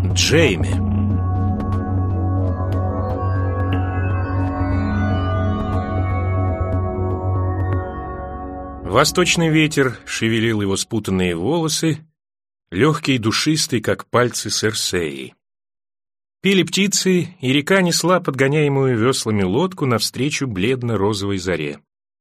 Джейми. Восточный ветер шевелил его спутанные волосы, легкий и душистый, как пальцы Серсеи. Пели птицы, и река несла подгоняемую веслами лодку навстречу бледно-розовой заре.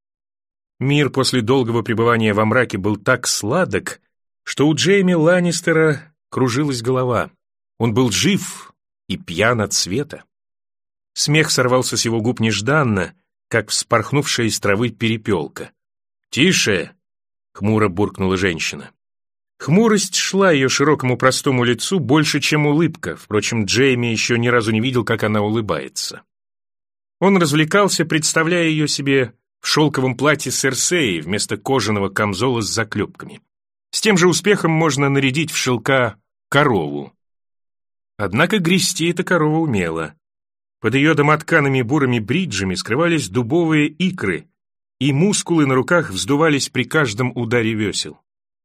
Мир после долгого пребывания во мраке был так сладок, что у Джейми Ланнистера кружилась голова. Он был жив и пьян от света. Смех сорвался с его губ нежданно, как вспорхнувшая из травы перепелка. «Тише!» — хмуро буркнула женщина. Хмурость шла ее широкому простому лицу больше, чем улыбка. Впрочем, Джейми еще ни разу не видел, как она улыбается. Он развлекался, представляя ее себе в шелковом платье Серсеи вместо кожаного камзола с заклепками. С тем же успехом можно нарядить в шелка корову. Однако грести эта корова умела. Под ее домоткаными бурыми бриджами скрывались дубовые икры, и мускулы на руках вздувались при каждом ударе весел.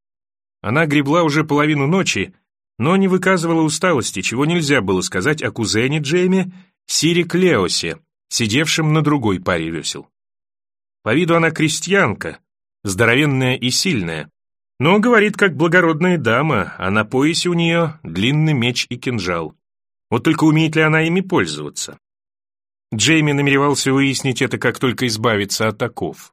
Она гребла уже половину ночи, но не выказывала усталости, чего нельзя было сказать о кузене Джейми, Сире Клеосе, сидевшем на другой паре весел. По виду она крестьянка, здоровенная и сильная, но говорит как благородная дама, а на поясе у нее длинный меч и кинжал. Вот только умеет ли она ими пользоваться? Джейми намеревался выяснить это, как только избавиться от оков.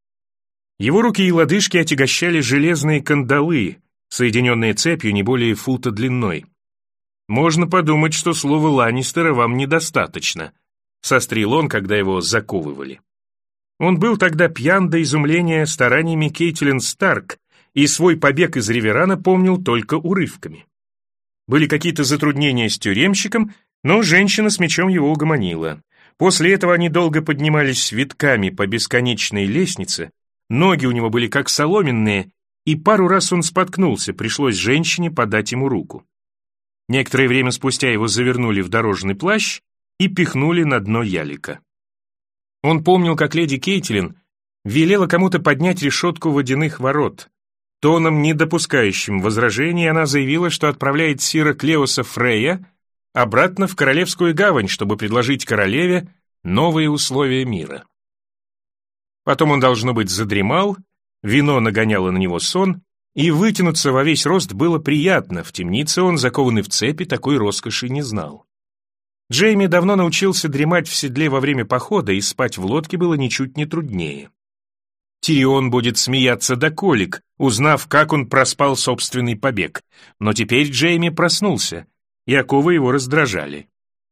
Его руки и лодыжки отягощали железные кандалы, соединенные цепью не более фута длиной. «Можно подумать, что слова Ланнистера вам недостаточно», — сострил он, когда его заковывали. Он был тогда пьян до изумления стараниями Кейтлин Старк и свой побег из Риверана помнил только урывками. Были какие-то затруднения с тюремщиком, но женщина с мечом его угомонила. После этого они долго поднимались витками по бесконечной лестнице, ноги у него были как соломенные, и пару раз он споткнулся, пришлось женщине подать ему руку. Некоторое время спустя его завернули в дорожный плащ и пихнули на дно ялика. Он помнил, как леди Кейтлин велела кому-то поднять решетку водяных ворот. Тоном, не допускающим возражений, она заявила, что отправляет сира Клеоса Фрея обратно в Королевскую гавань, чтобы предложить королеве новые условия мира. Потом он, должно быть, задремал, вино нагоняло на него сон, и вытянуться во весь рост было приятно. В темнице он, закованный в цепи, такой роскоши не знал. Джейми давно научился дремать в седле во время похода, и спать в лодке было ничуть не труднее. Тирион будет смеяться до колик, узнав, как он проспал собственный побег. Но теперь Джейми проснулся, и оковы его раздражали.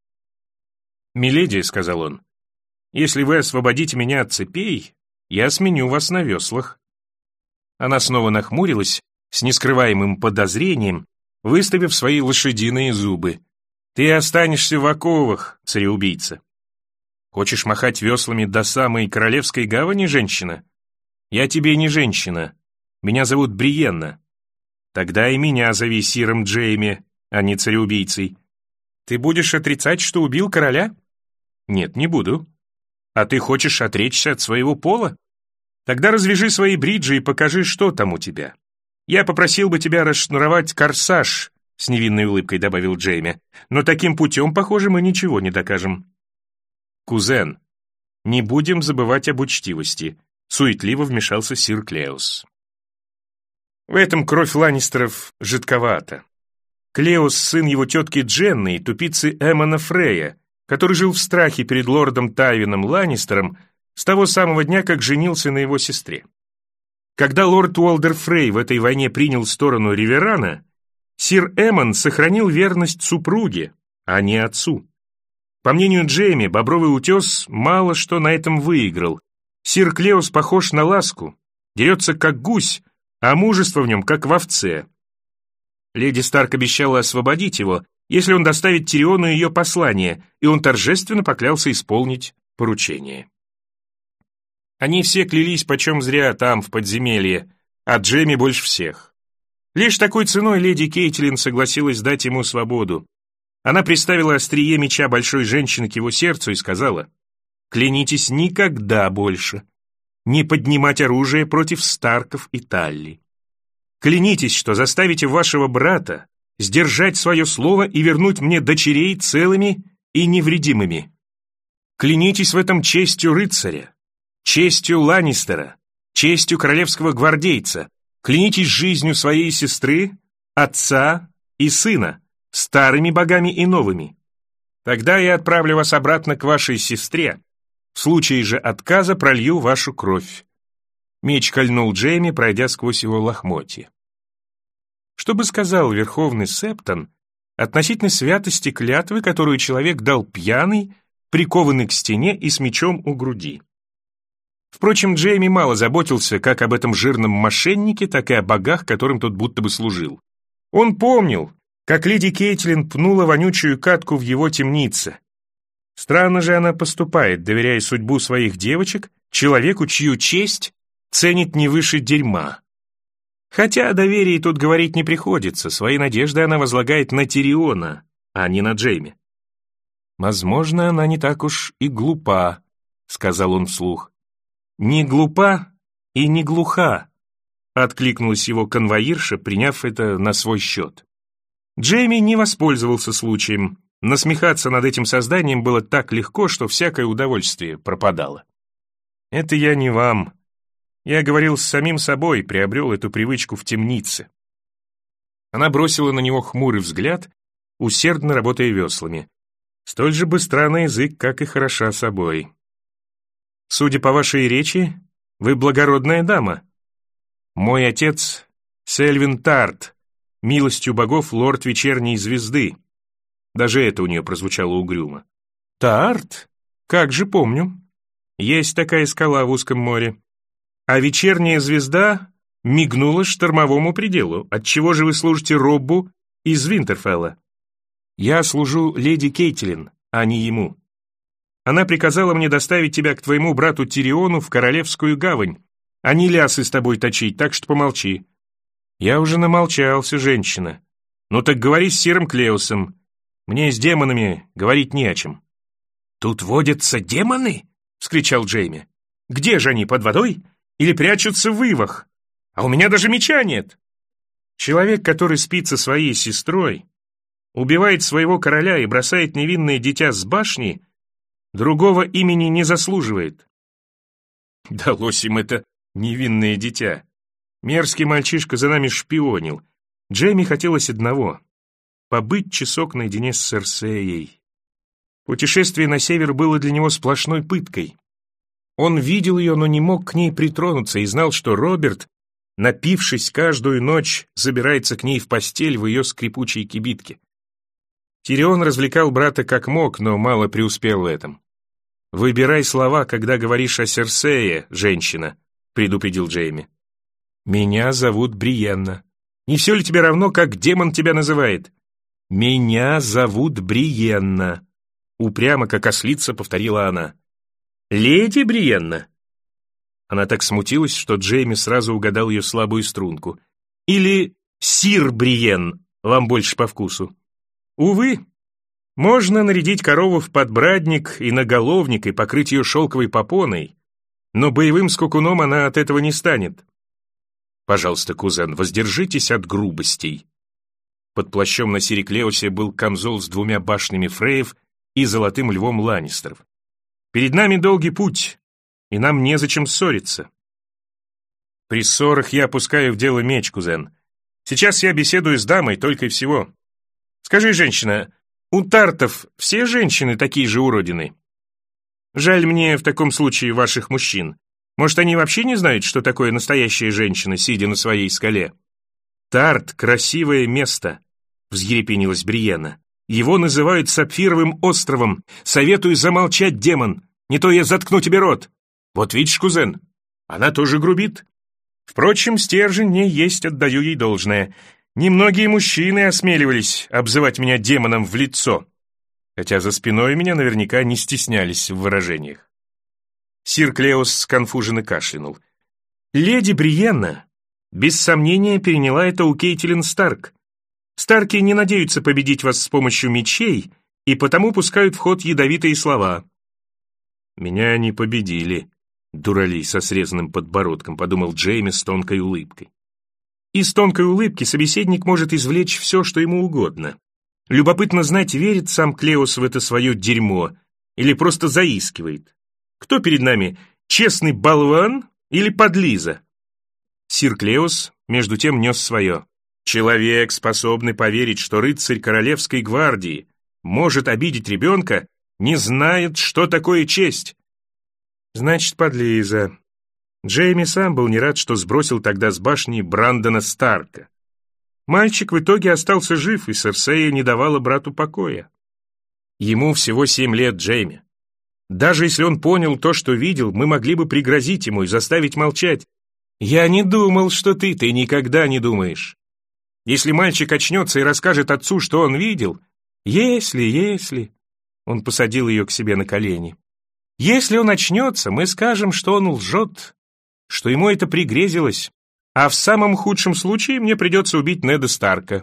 «Миледи», — сказал он, — «если вы освободите меня от цепей, я сменю вас на веслах». Она снова нахмурилась с нескрываемым подозрением, выставив свои лошадиные зубы. «Ты останешься в оковах, цареубийца. Хочешь махать веслами до самой Королевской гавани, женщина? Я тебе не женщина. Меня зовут Бриенна. Тогда и меня зови сиром Джейми, а не цареубийцей. Ты будешь отрицать, что убил короля? Нет, не буду. А ты хочешь отречься от своего пола? Тогда развяжи свои бриджи и покажи, что там у тебя. Я попросил бы тебя расшнуровать корсаж, с невинной улыбкой добавил Джейми, но таким путем, похоже, мы ничего не докажем. Кузен, не будем забывать об учтивости, суетливо вмешался сир Клеос. В этом кровь Ланнистеров жидковата. Клеос — сын его тетки Дженны и тупицы Эммона Фрея, который жил в страхе перед лордом Тайвином Ланнистером с того самого дня, как женился на его сестре. Когда лорд Уолдер Фрей в этой войне принял сторону Риверана, сир Эммон сохранил верность супруге, а не отцу. По мнению Джейми, Бобровый утес мало что на этом выиграл. Сир Клеос похож на ласку, дерется как гусь, а мужество в нем как в овце. Леди Старк обещала освободить его, если он доставит Тириону ее послание, и он торжественно поклялся исполнить поручение. Они все клялись почем зря там, в подземелье, а Джейми больше всех. Лишь такой ценой леди Кейтлин согласилась дать ему свободу. Она приставила острие меча большой женщины к его сердцу и сказала: «Клянитесь никогда больше не поднимать оружие против Старков и Талли. Клянитесь, что заставите вашего брата сдержать свое слово и вернуть мне дочерей целыми и невредимыми. Клянитесь в этом честью рыцаря, честью Ланнистера, честью королевского гвардейца, клянитесь жизнью своей сестры, отца и сына, старыми богами и новыми. Тогда я отправлю вас обратно к вашей сестре. В случае же отказа пролью вашу кровь». Меч кольнул Джейми, пройдя сквозь его лохмотья. Что бы сказал Верховный Септон относительно святости клятвы, которую человек дал пьяный, прикованный к стене и с мечом у груди? Впрочем, Джейми мало заботился как об этом жирном мошеннике, так и о богах, которым тот будто бы служил. Он помнил, как леди Кейтлин пнула вонючую катку в его темнице. Странно же она поступает, доверяя судьбу своих девочек человеку, чью честь ценит не выше дерьма. Хотя о доверии тут говорить не приходится, свои надежды она возлагает на Тириона, а не на Джейми. «Возможно, она не так уж и глупа», — сказал он вслух. «Не глупа и не глуха», — откликнулась его конвоирша, приняв это на свой счет. Джейми не воспользовался случаем. Насмехаться над этим созданием было так легко, что всякое удовольствие пропадало. «Это я не вам. Я говорил с самим собой, приобрел эту привычку в темнице». Она бросила на него хмурый взгляд, усердно работая веслами. Столь же быстра на язык, как и хороша собой. «Судя по вашей речи, вы благородная дама. Мой отец — Сельвин Тарт, милостью богов лорд вечерней звезды». Даже это у нее прозвучало угрюмо. «Тарт? Как же помню. Есть такая скала в узком море. А вечерняя звезда мигнула штормовому пределу. Отчего же вы служите Роббу из Винтерфелла?» «Я служу леди Кейтлин, а не ему. Она приказала мне доставить тебя к твоему брату Тириону в Королевскую гавань, а не лясы с тобой точить, так что помолчи». «Я уже намолчался, женщина. Ну так говори с сиром Клеусом. Мне с демонами говорить не о чем». «Тут водятся демоны?» — вскричал Джейми. «Где же они, под водой? Или прячутся в ивах? А у меня даже меча нет!» Человек, который спит со своей сестрой, убивает своего короля и бросает невинное дитя с башни, другого имени не заслуживает. Далось им это невинное дитя. Мерзкий мальчишка за нами шпионил. Джейми хотелось одного — побыть часок наедине с Серсеей. Путешествие на север было для него сплошной пыткой. Он видел ее, но не мог к ней притронуться и знал, что Роберт, напившись каждую ночь, забирается к ней в постель в ее скрипучей кибитке. Тирион развлекал брата как мог, но мало преуспел в этом. «Выбирай слова, когда говоришь о Серсее, женщина», — предупредил Джейми. «Меня зовут Бриенна. Не все ли тебе равно, как демон тебя называет?» «Меня зовут Бриенна», — упрямо, как ослица, повторила она. «Леди Бриенна?» Она так смутилась, что Джейми сразу угадал ее слабую струнку. «Или сир Бриен, вам больше по вкусу?» «Увы, можно нарядить корову в подбрадник и наголовник и покрыть ее шелковой попоной, но боевым скакуном она от этого не станет. Пожалуйста, кузен, воздержитесь от грубостей». Под плащом на сире Клеусе был камзол с 2 башнями Фреев и золотым львом Ланнистеров. «Перед нами долгий путь, и нам незачем ссориться». «При ссорах я опускаю в дело меч, кузен. Сейчас я беседую с дамой, только и всего. Скажи, женщина, у тартов все женщины такие же уродины? Жаль мне в таком случае ваших мужчин. Может, они вообще не знают, что такое настоящая женщина, сидя на своей скале?» «Тарт — красивое место», — взъерепенилась Бриена. «Его называют Сапфировым островом. Советую замолчать, демон, не то я заткну тебе рот. Вот видишь, кузен, она тоже грубит. Впрочем, стержень не есть, отдаю ей должное. Немногие мужчины осмеливались обзывать меня демоном в лицо, хотя за спиной меня наверняка не стеснялись в выражениях». Сир Клеус сконфуженно кашлянул. «Леди Бриенна без сомнения переняла это у Кейтлин Старк. Старки не надеются победить вас с помощью мечей и потому пускают в ход ядовитые слова». «Меня не победили, дуралей со срезанным подбородком», — подумал Джейми с тонкой улыбкой. Из тонкой улыбки собеседник может извлечь все, что ему угодно. Любопытно знать, верит сам Клеос в это свое дерьмо или просто заискивает. Кто перед нами, честный болван или подлиза? Сир Клеос, между тем, нес свое. Человек, способный поверить, что рыцарь королевской гвардии может обидеть ребенка, не знает, что такое честь. Значит, подлиза. Джейми сам был не рад, что сбросил тогда с башни Брандона Старка. Мальчик в итоге остался жив, и Серсея не давала брату покоя. Ему всего 7 лет, Джейми. Даже если он понял то, что видел, мы могли бы пригрозить ему и заставить молчать. Я не думал, что ты никогда не думаешь. Если мальчик очнется и расскажет отцу, что он видел, если... Он посадил ее к себе на колени. Если он очнется, мы скажем, что он лжет, что ему это пригрезилось, а в самом худшем случае мне придется убить Неда Старка.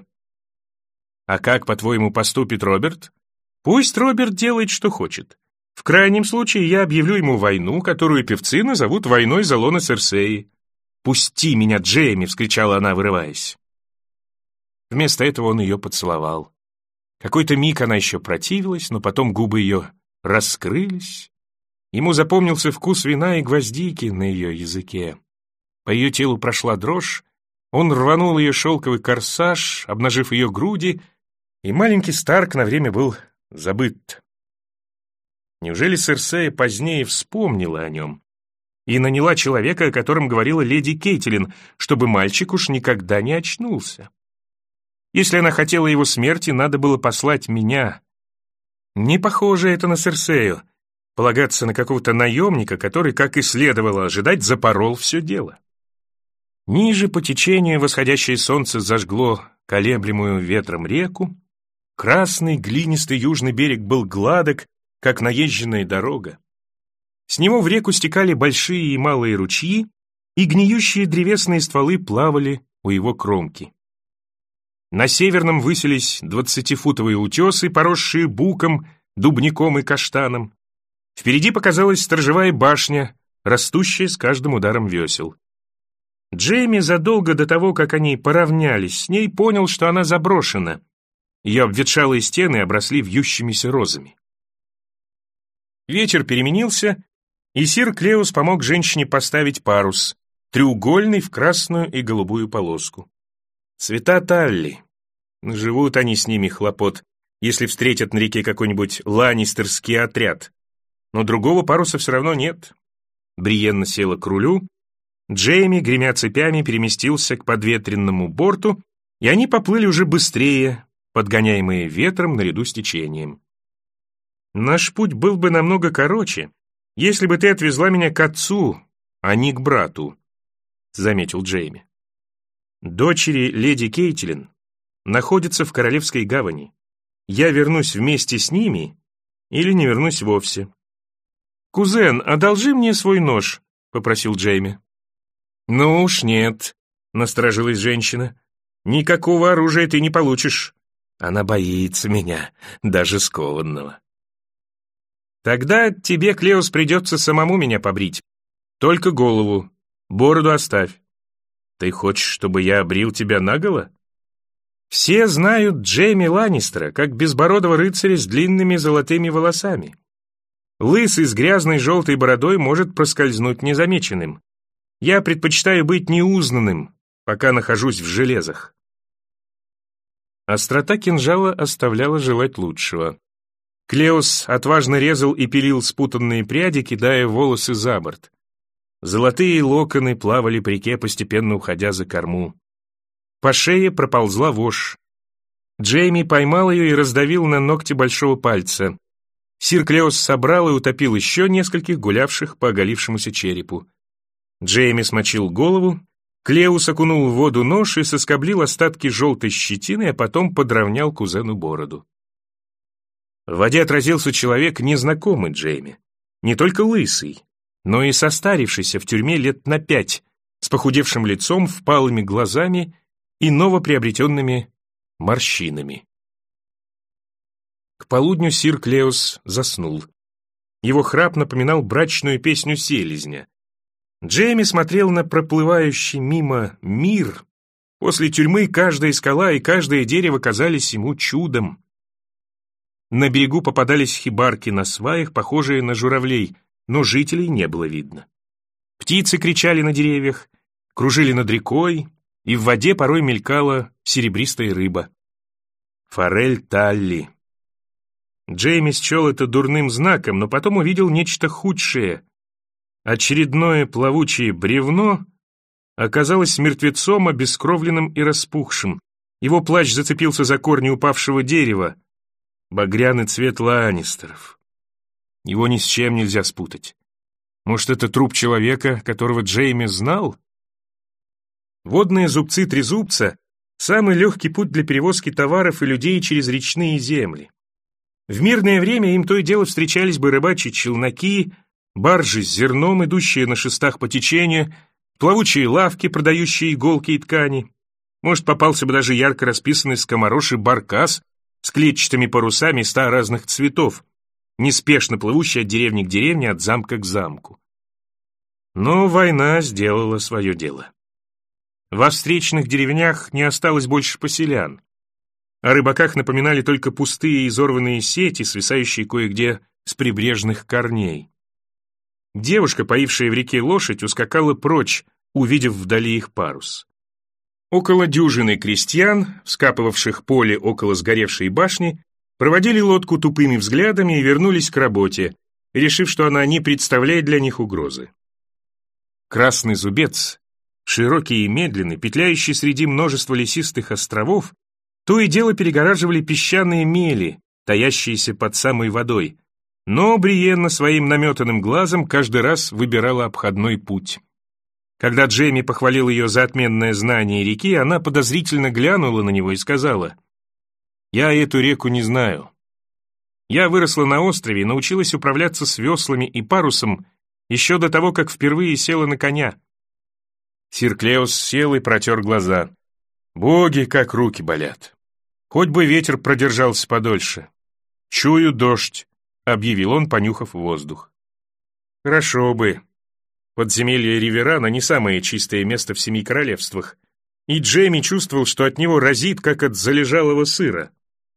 А как, по-твоему, поступит Роберт? Пусть Роберт делает, что хочет. В крайнем случае я объявлю ему войну, которую певцы назовут войной за лоно Серсеи. «Пусти меня, Джейми!» — вскричала она, вырываясь. Вместо этого он ее поцеловал. Какой-то миг она еще противилась, но потом губы ее раскрылись. Ему запомнился вкус вина и гвоздики на ее языке. По ее телу прошла дрожь, он рванул ее шелковый корсаж, обнажив ее груди, и маленький Старк на время был забыт. Неужели Серсея позднее вспомнила о нем и наняла человека, о котором говорила леди Кейтилин, чтобы мальчик уж никогда не очнулся? Если она хотела его смерти, надо было послать меня. Не похоже это на Серсею, полагаться на какого-то наемника, который, как и следовало ожидать, запорол все дело. Ниже по течению восходящее солнце зажгло колеблемую ветром реку. Красный глинистый южный берег был гладок, как наезженная дорога. С него в реку стекали большие и малые ручьи, и гниющие древесные стволы плавали у его кромки. На северном высились 20-футовые утесы, поросшие буком, дубняком и каштаном. Впереди показалась сторожевая башня, растущая с каждым ударом весел. Джейми задолго до того, как они поравнялись с ней, понял, что она заброшена. Ее обветшалые стены обросли вьющимися розами. Вечер переменился, и сир Клеос помог женщине поставить парус, треугольный в красную и голубую полоску. Цвета Талли. Живут они с ними, хлопот, если встретят на реке какой-нибудь ланнистерский отряд. Но другого паруса все равно нет. Бриенна села к рулю, Джейми, гремя цепями, переместился к подветренному борту, и они поплыли уже быстрее, подгоняемые ветром наряду с течением. «Наш путь был бы намного короче, если бы ты отвезла меня к отцу, а не к брату», — заметил Джейми. «Дочери леди Кейтилин находятся в Королевской гавани. Я вернусь вместе с ними или не вернусь вовсе». «Кузен, одолжи мне свой нож», — попросил Джейми. «Ну уж нет», — насторожилась женщина. «Никакого оружия ты не получишь. Она боится меня, даже скованного». «Тогда тебе, Клеос, придется самому меня побрить. Только голову, бороду оставь». «Ты хочешь, чтобы я обрил тебя наголо?» «Все знают Джейми Ланнистера, как безбородого рыцаря с длинными золотыми волосами. Лысый с грязной желтой бородой может проскользнуть незамеченным. Я предпочитаю быть неузнанным, пока нахожусь в железах». Острота кинжала оставляла желать лучшего. Клеос отважно резал и пилил спутанные пряди, кидая волосы за борт. Золотые локоны плавали по реке, постепенно уходя за корму. По шее проползла вошь. Джейми поймал ее и раздавил на ногте большого пальца. Сир Клеос собрал и утопил еще нескольких, гулявших по оголившемуся черепу. Джейми смочил голову, Клеус окунул в воду нож и соскоблил остатки желтой щетины, а потом подровнял кузену бороду. В воде отразился человек, незнакомый Джейми. Не только лысый, но и состарившийся в тюрьме лет на 5, с похудевшим лицом, впалыми глазами и новоприобретенными морщинами. К полудню сир Клеос заснул. Его храп напоминал брачную песню селезня. Джейми смотрел на проплывающий мимо мир, После тюрьмы каждая скала и каждое дерево казались ему чудом. На берегу попадались хибарки на сваях, похожие на журавлей, но жителей не было видно. Птицы кричали на деревьях, кружили над рекой, и в воде порой мелькала серебристая рыба. Форель Талли. Джейми счел это дурным знаком, но потом увидел нечто худшее. Очередное плавучее бревно оказалось мертвецом, обескровленным и распухшим. Его плащ зацепился за корни упавшего дерева. Багряный цвет ланнистеров. Его ни с чем нельзя спутать. Может, это труп человека, которого Джейми знал? Водные зубцы-трезубца — самый легкий путь для перевозки товаров и людей через речные земли. В мирное время им то и дело встречались бы рыбачьи челноки, баржи с зерном, идущие на шестах по течению, плавучие лавки, продающие иголки и ткани. Может, попался бы даже ярко расписанный скомороший баркас с клетчатыми парусами 100 разных цветов, неспешно плывущий от деревни к деревне, от замка к замку. Но война сделала свое дело. Во встречных деревнях не осталось больше поселян. О рыбаках напоминали только пустые изорванные сети, свисающие кое-где с прибрежных корней. Девушка, поившая в реке лошадь, ускакала прочь, увидев вдали их парус. Около дюжины крестьян, вскапывавших поле около сгоревшей башни, проводили лодку тупыми взглядами и вернулись к работе, решив, что она не представляет для них угрозы. Красный зубец, широкий и медленный, петляющий среди множества лесистых островов, то и дело перегораживали песчаные мели, таящиеся под самой водой, но Бриенна своим наметанным глазом каждый раз выбирала обходной путь. Когда Джейми похвалил ее за отменное знание реки, она подозрительно глянула на него и сказала: «Я эту реку не знаю. Я выросла на острове и научилась управляться с веслами и парусом еще до того, как впервые села на коня». Сир Клеус сел и протер глаза. «Боги, как руки болят! Хоть бы ветер продержался подольше. Чую дождь», — объявил он, понюхав воздух. «Хорошо бы. Подземелье Риверана не самое чистое место в 7 королевствах, и Джейми чувствовал, что от него разит, как от залежалого сыра».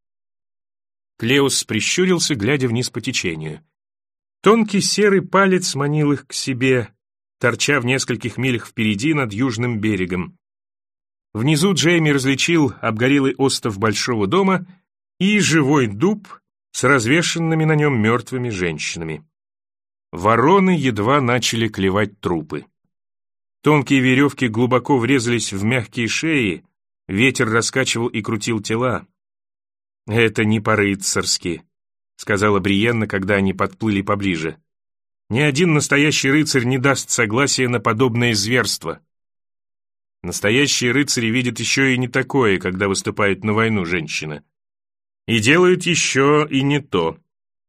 Клеус прищурился, глядя вниз по течению. Тонкий серый палец манил их к себе, торча в нескольких милях впереди над южным берегом. Внизу Джейми различил обгорелый остов большого дома и живой дуб с развешанными на нем мертвыми женщинами. Вороны едва начали клевать трупы. Тонкие веревки глубоко врезались в мягкие шеи, ветер раскачивал и крутил тела. «Это не по-рыцарски», — сказала Бриенна, когда они подплыли поближе. «Ни один настоящий рыцарь не даст согласия на подобное зверство». Настоящие рыцари видят еще и не такое, когда выступает на войну женщина. И делают еще и не то.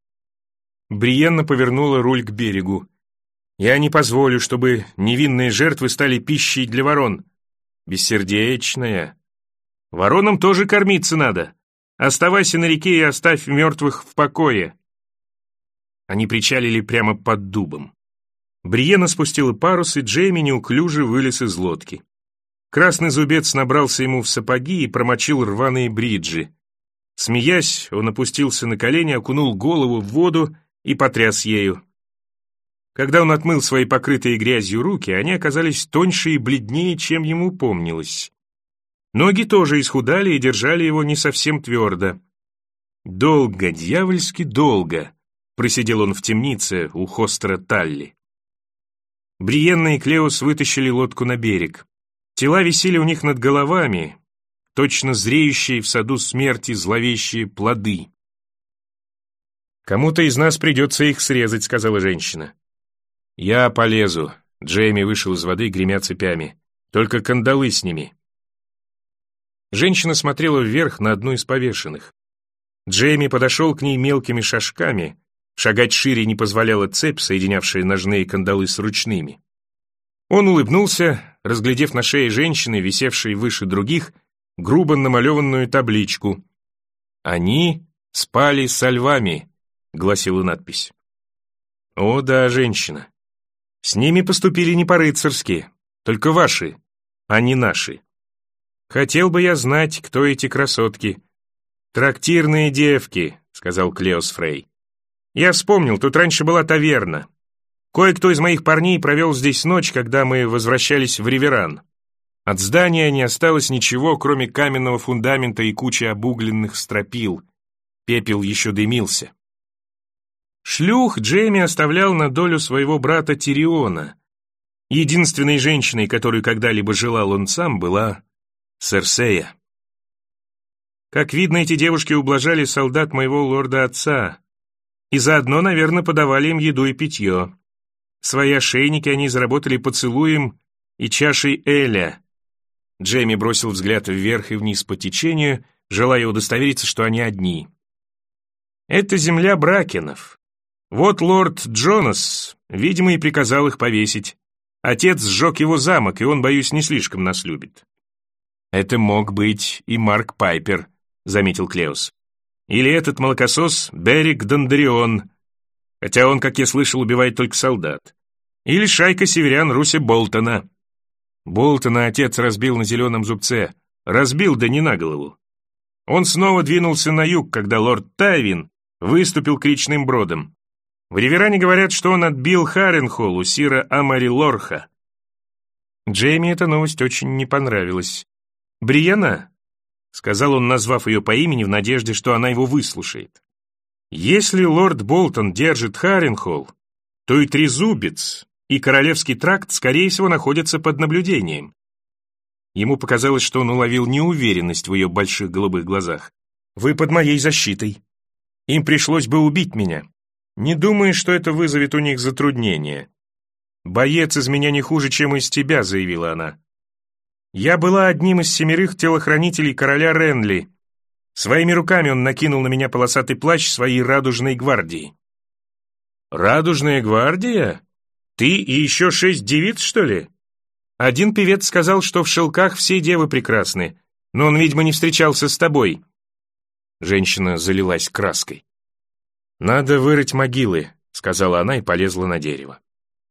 Бриенна повернула руль к берегу. «Я не позволю, чтобы невинные жертвы стали пищей для ворон. Бессердечная. Воронам тоже кормиться надо. Оставайся на реке и оставь мертвых в покое». Они причалили прямо под дубом. Бриенна спустила парус, и Джейми неуклюже вылез из лодки. Красный зубец набрался ему в сапоги и промочил рваные бриджи. Смеясь, он опустился на колени, окунул голову в воду и потряс ею. Когда он отмыл свои покрытые грязью руки, они оказались тоньше и бледнее, чем ему помнилось. Ноги тоже исхудали и держали его не совсем твердо. Долго, дьявольски долго просидел он в темнице у Хостера Талли. Бриенна и Клеус вытащили лодку на берег. Тела висели у них над головами, точно зреющие в саду смерти зловещие плоды. «Кому-то из нас придется их срезать», — сказала женщина. «Я полезу», — Джейми вышел из воды, гремя цепями. «Только кандалы сними». Женщина смотрела вверх на одну из повешенных. Джейми подошел к ней мелкими шажками. Шагать шире не позволяла цепь, соединявшая ножные кандалы с ручными. Он улыбнулся, разглядев на шее женщины, висевшей выше других, грубо намалеванную табличку. «Они спали со львами», — гласила надпись. «О да, женщина. С ними поступили не по-рыцарски, только ваши, а не наши». Хотел бы я знать, кто эти красотки. Трактирные девки, сказал Клеос Фрей. Я вспомнил, тут раньше была таверна. Кое-кто из моих парней провел здесь ночь, когда мы возвращались в Риверан. От здания не осталось ничего, кроме каменного фундамента и кучи обугленных стропил. Пепел еще дымился. Шлюх Джейми оставлял на долю своего брата Тириона. Единственной женщиной, которую когда-либо желал он сам, была Серсея. Как видно, эти девушки ублажали солдат моего лорда-отца, и заодно, наверное, подавали им еду и питье. Свои ошейники они заработали поцелуем и чашей Эля. Джейми бросил взгляд вверх и вниз по течению, желая удостовериться, что они одни. Это земля Бракенов. Вот лорд Джонас, видимо, и приказал их повесить. Отец сжег его замок, и он, боюсь, не слишком нас любит. Это мог быть и Марк Пайпер, заметил Клеос. Или этот молокосос Берик Дондарион, хотя он, как я слышал, убивает только солдат. Или шайка северян Руси Болтона. Болтона отец разбил на зеленом зубце. Разбил, да не на голову. Он снова двинулся на юг, когда лорд Тайвин выступил к речным бродам. В Риверане говорят, что он отбил Харенхолл у сира Амари Лорха. Джейми эта новость очень не понравилась. «Бриена?» — сказал он, назвав ее по имени в надежде, что она его выслушает. «Если лорд Болтон держит Харенхолл, то и Трезубец, и Королевский тракт, скорее всего, находятся под наблюдением». Ему показалось, что он уловил неуверенность в ее больших голубых глазах. «Вы под моей защитой. Им пришлось бы убить меня. Не думаю, что это вызовет у них затруднения. Боец из меня не хуже, чем из тебя», — заявила она. «Я была одним из 7 телохранителей короля Ренли. Своими руками он накинул на меня полосатый плащ своей радужной гвардии». «Радужная гвардия? Ты и еще 6 девиц, что ли?» Один певец сказал, что в шелках все девы прекрасны, но он, видимо, не встречался с тобой. Женщина залилась краской. «Надо вырыть могилы», — сказала она и полезла на дерево.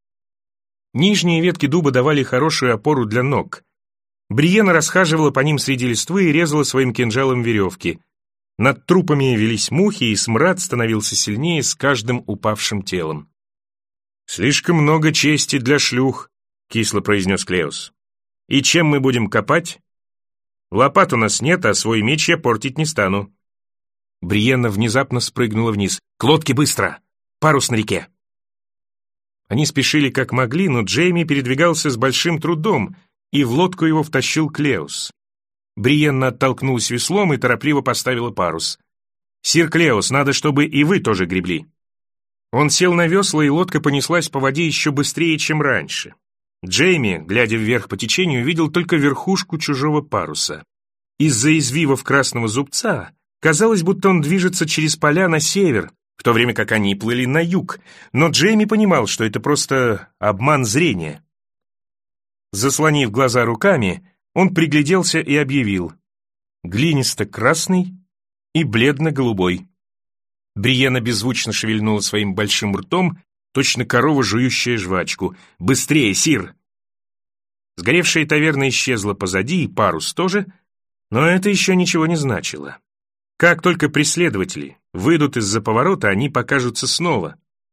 Нижние ветки дуба давали хорошую опору для ног. Бриена расхаживала по ним среди листвы и резала своим кинжалом веревки. Над трупами велись мухи, и смрад становился сильнее с каждым упавшим телом. «Слишком много чести для шлюх», — кисло произнес Клеос. «И чем мы будем копать? Лопат у нас нет, а свой меч я портить не стану». Бриена внезапно спрыгнула вниз. «К лодке быстро! Парус на реке!» Они спешили как могли, но Джейми передвигался с большим трудом, и в лодку его втащил Клеос. Бриенна оттолкнулась веслом и торопливо поставила парус. «Сир Клеос, надо, чтобы и вы тоже гребли». Он сел на весла, и лодка понеслась по воде еще быстрее, чем раньше. Джейми, глядя вверх по течению, видел только верхушку чужого паруса. Из-за извивов красного зубца казалось, будто он движется через поля на север, в то время как они плыли на юг, но Джейми понимал, что это просто обман зрения. Заслонив глаза руками, он пригляделся и объявил: глинисто-красный и бледно-голубой. Бриена беззвучно шевельнула своим большим ртом, точно корова, жующая жвачку. «Быстрее, сир!» Сгоревшая таверна исчезла позади, и парус тоже, но это еще ничего не значило. Как только преследователи выйдут из-за поворота, они покажутся снова.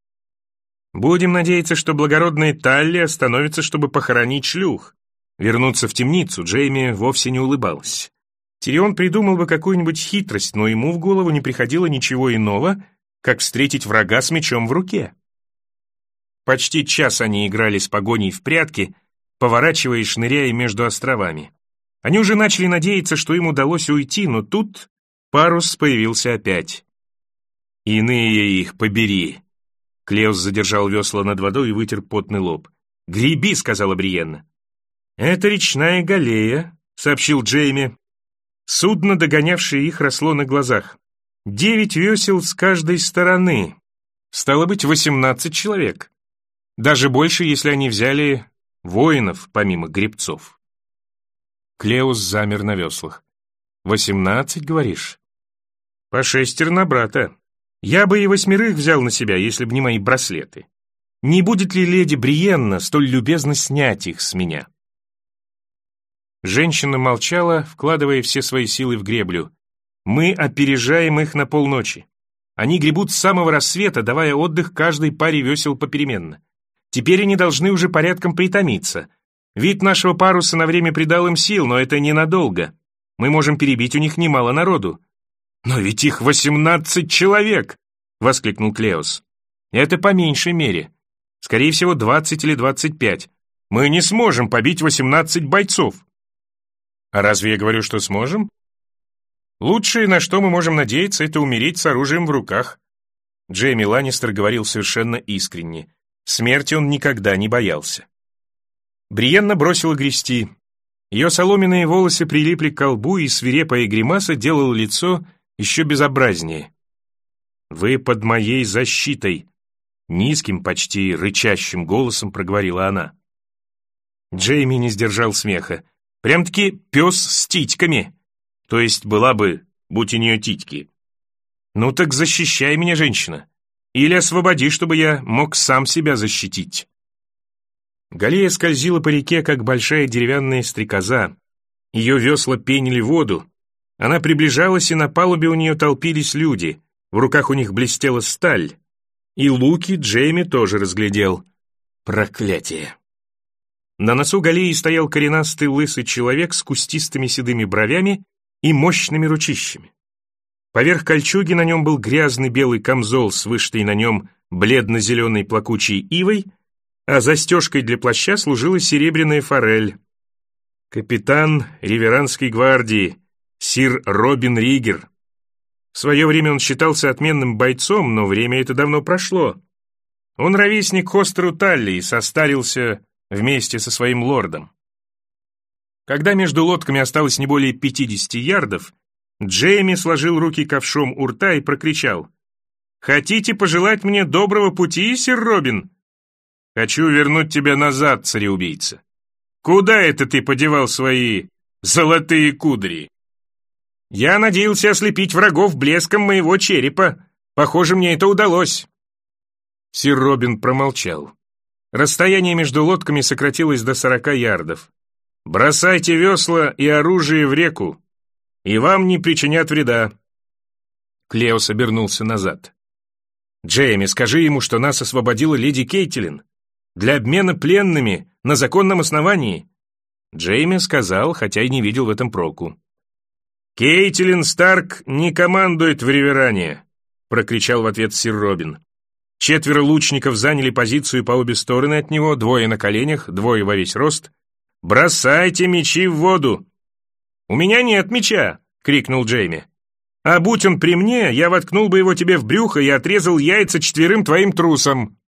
Будем надеяться, что благородная Талли остановится, чтобы похоронить шлюх. Вернуться в темницу Джейми вовсе не улыбалась. Тирион придумал бы какую-нибудь хитрость, но ему в голову не приходило ничего иного, как встретить врага с мечом в руке. Почти час они играли с погоней в прятки, поворачивая и шныряя между островами. Они уже начали надеяться, что им удалось уйти, но тут парус появился опять. «Иные их побери!» Клеос задержал весла над водой и вытер потный лоб. «Греби!» — сказала Бриенна. «Это речная галея», — сообщил Джейми. Судно, догонявшее их, росло на глазах. 9 весел с каждой стороны. Стало быть, 18 человек. Даже больше, если они взяли воинов, помимо гребцов. Клеос замер на веслах. 18, говоришь? По 6 на брата. Я бы и 8 взял на себя, если б не мои браслеты. Не будет ли леди Бриенна столь любезна снять их с меня? Женщина молчала, вкладывая все свои силы в греблю. «Мы опережаем их на полночи. Они гребут с самого рассвета, давая отдых каждой паре весел попеременно. Теперь они должны уже порядком притомиться. Вид нашего паруса на время придал им сил, но это ненадолго. Мы можем перебить у них немало народу». «Но ведь их 18 человек!» — воскликнул Клеос. «Это по меньшей мере. Скорее всего, 20 или 25. Мы не сможем побить 18 бойцов». «А разве я говорю, что сможем?» «Лучшее, на что мы можем надеяться, это умереть с оружием в руках». Джейми Ланнистер говорил совершенно искренне. Смерти он никогда не боялся. Бриенна бросила грести. Ее соломенные волосы прилипли к колбу, и свирепая гримаса делала лицо еще безобразнее. «Вы под моей защитой», — низким, почти рычащим голосом проговорила она. Джейми не сдержал смеха. Прям-таки пес с титьками. То есть была бы, будь у нее титьки. «Ну так защищай меня, женщина. Или освободи, чтобы я мог сам себя защитить». Галея скользила по реке, как большая деревянная стрекоза. Ее весла пенили воду. Она приближалась, и на палубе у нее толпились люди. В руках у них блестела сталь. И луки Джейми тоже разглядел. Проклятие! На носу галеи стоял коренастый лысый человек с кустистыми седыми бровями и мощными ручищами. Поверх кольчуги на нем был грязный белый камзол с вышитой на нем бледно-зеленой плакучей ивой, а застежкой для плаща служила серебряная форель. Капитан Риверанской гвардии, сир Робин Ригер. В свое время он считался отменным бойцом, но время это давно прошло. Он ровесник Хостеру Талли и состарился вместе со своим лордом. Когда между лодками осталось не более 50 ярдов, Джейми сложил руки ковшом у рта и прокричал: «Хотите пожелать мне доброго пути, сир Робин?» «Хочу вернуть тебя назад, цареубийца. Куда это ты подевал свои золотые кудри?» «Я надеялся ослепить врагов блеском моего черепа. Похоже, мне это удалось». Сир Робин промолчал. Расстояние между лодками сократилось до 40 ярдов. «Бросайте весла и оружие в реку, и вам не причинят вреда». Клеос обернулся назад. «Джейми, скажи ему, что нас освободила леди Кейтилин. Для обмена пленными на законном основании». Джейми сказал, хотя и не видел в этом проку. «Кейтилин Старк не командует в Риверане», — прокричал в ответ сир Робин. 4 лучников заняли позицию по обе стороны от него, 2 на коленях, 2 во весь рост. «Бросайте мечи в воду!» «У меня нет меча!» — крикнул Джейми. «А будь он при мне, я воткнул бы его тебе в брюхо и отрезал яйца 4 твоим трусам!»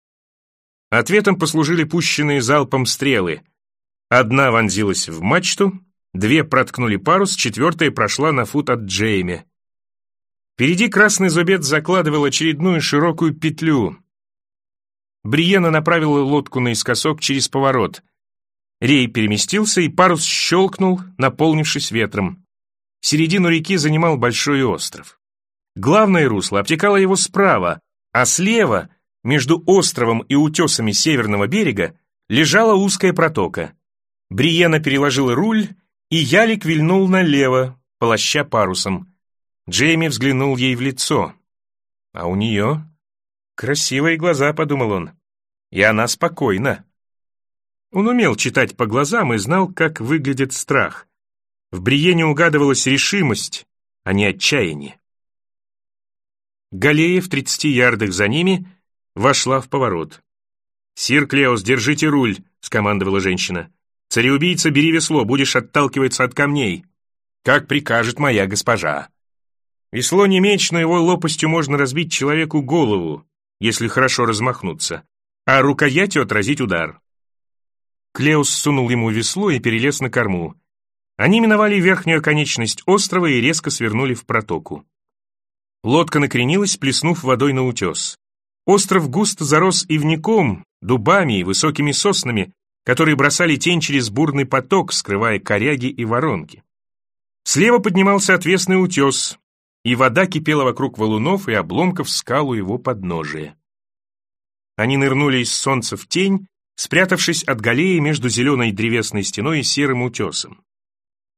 Ответом послужили пущенные залпом стрелы. 1 вонзилась в мачту, 2 проткнули парус, 4 прошла на фут от Джейми. Впереди красный зубец закладывал очередную широкую петлю. Бриенна направила лодку наискосок через поворот. Рей переместился, и парус щелкнул, наполнившись ветром. Середину реки занимал большой остров. Главное русло обтекало его справа, а слева, между островом и утесами северного берега, лежала узкая протока. Бриенна переложила руль, и ялик вильнул налево, полоща парусом. Джейми взглянул ей в лицо. А у нее красивые глаза, подумал он, и она спокойна. Он умел читать по глазам и знал, как выглядит страх. В Бриене угадывалась решимость, а не отчаяние. Галея в 30 ярдах за ними вошла в поворот. «Сир Клеос, держите руль», — скомандовала женщина. «Цареубийца, бери весло, будешь отталкиваться от камней. Как прикажет моя госпожа». Весло не меч, но его лопастью можно разбить человеку голову, если хорошо размахнуться, а рукоятью отразить удар. Клеос сунул ему весло и перелез на корму. Они миновали верхнюю оконечность острова и резко свернули в протоку. Лодка накренилась, плеснув водой на утес. Остров густо зарос ивняком, дубами и высокими соснами, которые бросали тень через бурный поток, скрывая коряги и воронки. Слева поднимался отвесный утес, и вода кипела вокруг валунов и обломков скал у его подножия. Они нырнули из солнца в тень, спрятавшись от галеи между зеленой древесной стеной и серым утесом.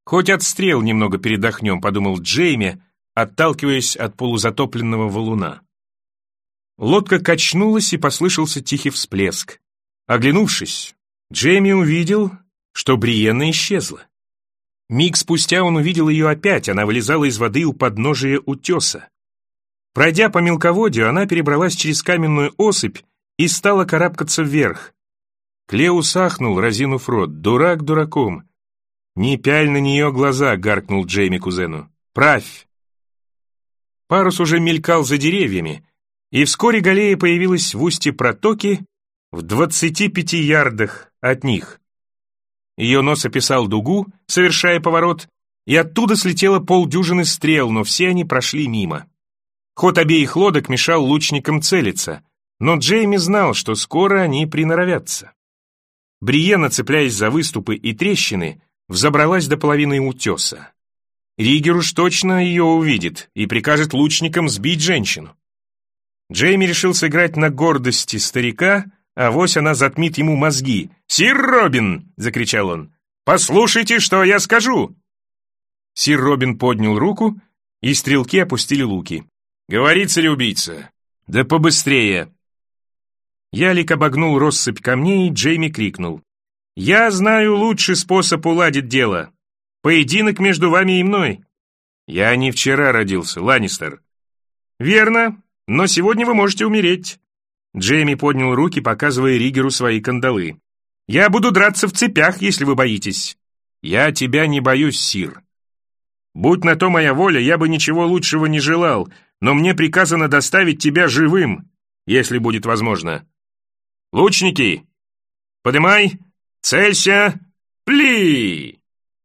«Хоть отстрел немного передохнем», — подумал Джейми, отталкиваясь от полузатопленного валуна. Лодка качнулась, и послышался тихий всплеск. Оглянувшись, Джейми увидел, что Бриенна исчезла. Миг спустя он увидел ее опять, она вылезала из воды у подножия утеса. Пройдя по мелководью, она перебралась через каменную осыпь и стала карабкаться вверх. Клеус ахнул, разинув рот. «Дурак дураком!» «Не пяль на нее глаза!» — гаркнул Джейми кузену. «Правь!» Парус уже мелькал за деревьями, и вскоре галея появилась в устье протоки в 25 ярдах от них. Ее нос описал дугу, совершая поворот, и оттуда слетело полдюжины стрел, но все они прошли мимо. Ход обеих лодок мешал лучникам целиться, но Джейми знал, что скоро они приноровятся. Бриенна, цепляясь за выступы и трещины, взобралась до половины утеса. Ригер уж точно ее увидит и прикажет лучникам сбить женщину. Джейми решил сыграть на гордости старика, авось она затмит ему мозги. «Сир Робин!» — закричал он. «Послушайте, что я скажу!» Сир Робин поднял руку, и стрелки опустили луки. «Говори, цареубийца!» «Да побыстрее!» Ялик обогнул россыпь камней, и Джейми крикнул. «Я знаю лучший способ уладить дело. Поединок между вами и мной». «Я не вчера родился, Ланнистер». «Верно, но сегодня вы можете умереть». Джейми поднял руки, показывая Ригеру свои кандалы. «Я буду драться в цепях, если вы боитесь». «Я тебя не боюсь, сир». «Будь на то моя воля, я бы ничего лучшего не желал, но мне приказано доставить тебя живым, если будет возможно. Лучники, подымай, целься, пли!»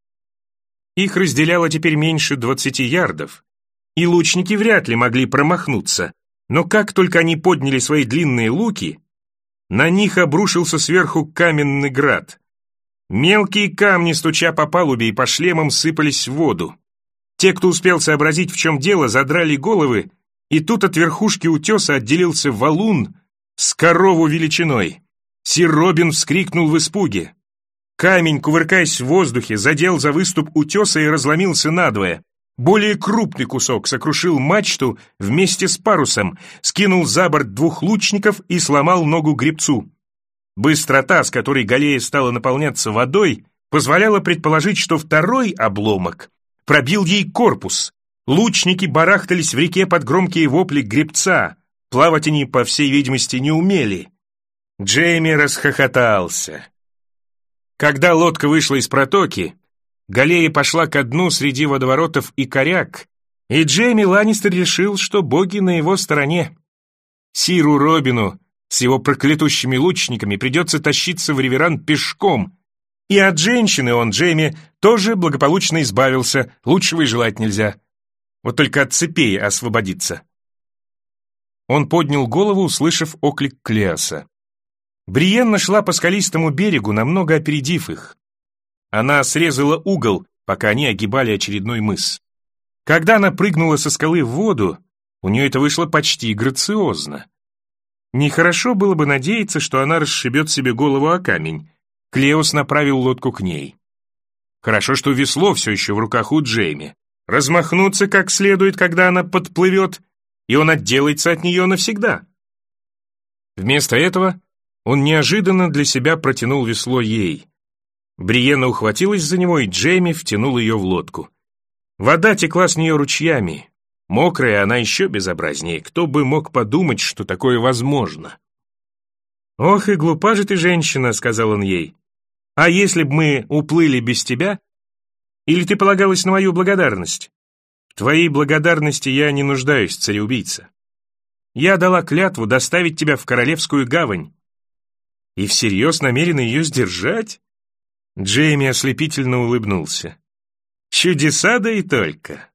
Их разделяло теперь меньше 20 ярдов, и лучники вряд ли могли промахнуться, но как только они подняли свои длинные луки, на них обрушился сверху каменный град. Мелкие камни, стуча по палубе и по шлемам, сыпались в воду. Те, кто успел сообразить, в чем дело, задрали головы, и тут от верхушки утеса отделился валун с корову величиной. Сир Робин вскрикнул в испуге. Камень, кувыркаясь в воздухе, задел за выступ утеса и разломился надвое. Более крупный кусок сокрушил мачту вместе с парусом, скинул за борт двух лучников и сломал ногу гребцу. Быстрота, с которой галея стала наполняться водой, позволяла предположить, что второй обломок пробил ей корпус. Лучники барахтались в реке под громкие вопли гребца. Плавать они, по всей видимости, не умели. Джейми расхохотался. Когда лодка вышла из протоки, галея пошла ко дну среди водоворотов и коряг, и Джейми Ланнистер решил, что боги на его стороне. Сиру Робину с его проклятущими лучниками придется тащиться в Риверан пешком, и от женщины он, Джейми, тоже благополучно избавился, лучшего и желать нельзя. Вот только от цепей освободиться. Он поднял голову, услышав оклик Клеоса. Бриенна шла по скалистому берегу, намного опередив их. Она срезала угол, пока они огибали очередной мыс. Когда она прыгнула со скалы в воду, у нее это вышло почти грациозно. Нехорошо было бы надеяться, что она расшибет себе голову о камень. Клеос направил лодку к ней. Хорошо, что весло все еще в руках у Джейми. Размахнуться как следует, когда она подплывет, и он отделается от нее навсегда. Вместо этого он неожиданно для себя протянул весло ей. Бриенна ухватилась за него, и Джейми втянул ее в лодку. Вода текла с нее ручьями. Мокрая, она еще безобразнее. Кто бы мог подумать, что такое возможно? «Ох и глупа же ты, женщина», — сказал он ей. «А если б мы уплыли без тебя? Или ты полагалась на мою благодарность? В твоей благодарности я не нуждаюсь, цареубийца. Я дала клятву доставить тебя в Королевскую гавань. И всерьез намерена ее сдержать?» Джейми ослепительно улыбнулся. «Чудеса, да и только.